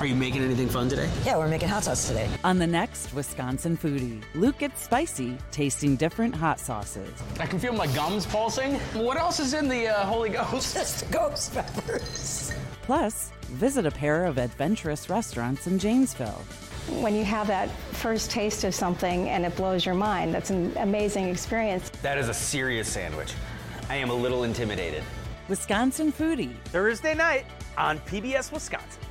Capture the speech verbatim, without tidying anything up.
Are you making anything fun today? Yeah, we're making hot sauce today. On the next Wisconsin Foodie, Luke gets spicy, tasting different hot sauces. I can feel my gums pulsing. What else is in the uh, Holy Ghost? Just ghost peppers. Plus, visit a pair of adventurous restaurants in Janesville. When you have that first taste of something and it blows your mind, that's an amazing experience. That is a serious sandwich. I am a little intimidated. Wisconsin Foodie. Thursday night on P B S Wisconsin.